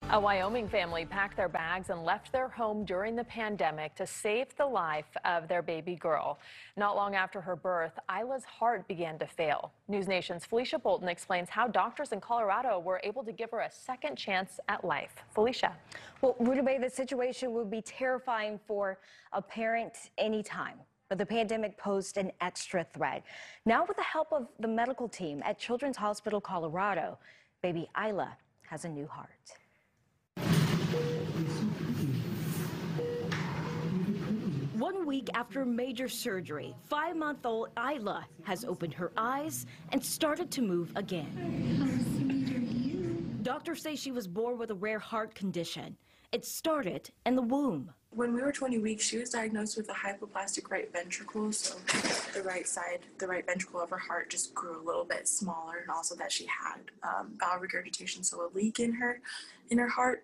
A Wyoming family packed their bags and left their home during the pandemic to save the life of their baby girl. Not long after her birth, Isla's heart began to fail. News Nation's Felicia Bolton explains how doctors in Colorado were able to give her a second chance at life. Felicia. Well, Rudabeh, the situation would be terrifying for a parent anytime. But the pandemic posed an extra threat. Now, with the help of the medical team at Children's Hospital Colorado, baby Isla has a new heart. 1 week after major surgery, 5-month-old Isla has opened her eyes and started to move again. Doctors say she was born with a rare heart condition. It started in the womb. When we were 20 weeks, she was diagnosed with a hypoplastic right ventricle, so the right side, the right ventricle of her heart just grew a little bit smaller, and also that she had bowel regurgitation, so a leak in her heart.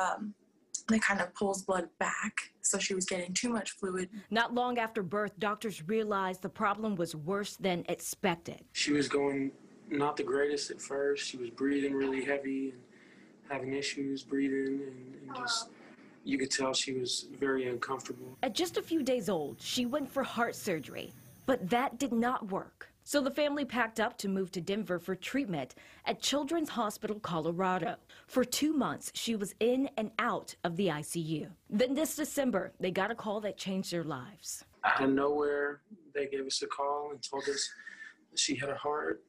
That kind of pulls blood back, so she was getting too much fluid. Not long after birth, doctors realized the problem was worse than expected. She was going not the greatest at first. She was breathing really heavy and having issues breathing, and just, you could tell she was very uncomfortable. At just a few days old, she went for heart surgery, but that did not work. So the family packed up to move to Denver for treatment at Children's Hospital Colorado. For 2 months, she was in and out of the ICU. Then this December, they got a call that changed their lives. Out of nowhere, they gave us a call and told us she had a heart.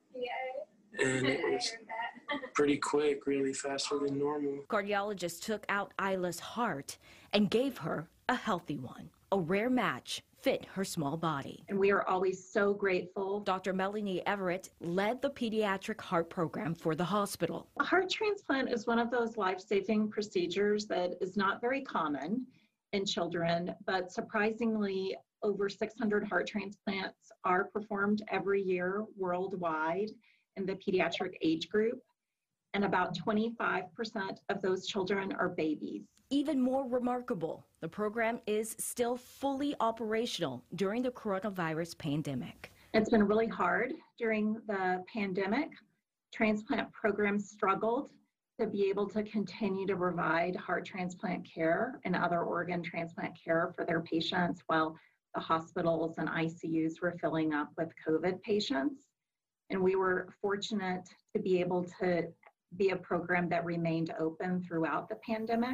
And it was pretty quick, really faster than normal. Cardiologists took out Isla's heart and gave her a healthy one. A rare match fit her small body. And we are always so grateful. Dr. Melanie Everett led the pediatric heart program for the hospital. A heart transplant is one of those life-saving procedures that is not very common in children, but surprisingly, over 600 heart transplants are performed every year worldwide in the pediatric age group, and about 25% of those children are babies. Even more remarkable, the program is still fully operational during the coronavirus pandemic. It's been really hard during the pandemic. Transplant programs struggled to be able to continue to provide heart transplant care and other organ transplant care for their patients while the hospitals and ICUs were filling up with COVID patients. And we were fortunate to be able to be a program that remained open throughout the pandemic.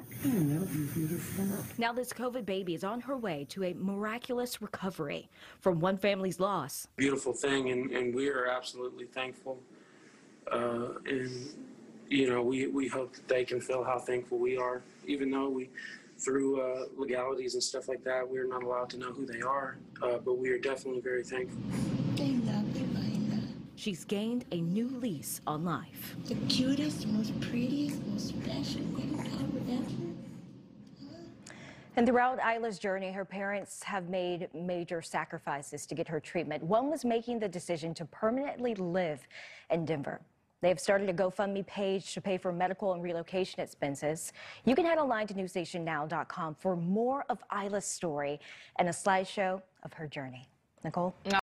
Now this COVID baby is on her way to a miraculous recovery from one family's loss. Beautiful thing, and we are absolutely thankful. And, you know, we hope that they can feel how thankful we are, even though we, through legalities and stuff like that, we're not allowed to know who they are, but we are definitely very thankful. She's gained a new lease on life. The cutest, most prettiest, most special little ever. And throughout Isla's journey, her parents have made major sacrifices to get her treatment. One was making the decision to permanently live in Denver. They have started a GoFundMe page to pay for medical and relocation expenses. You can head online to newsnationnow.com for more of Isla's story and a slideshow of her journey. Nicole?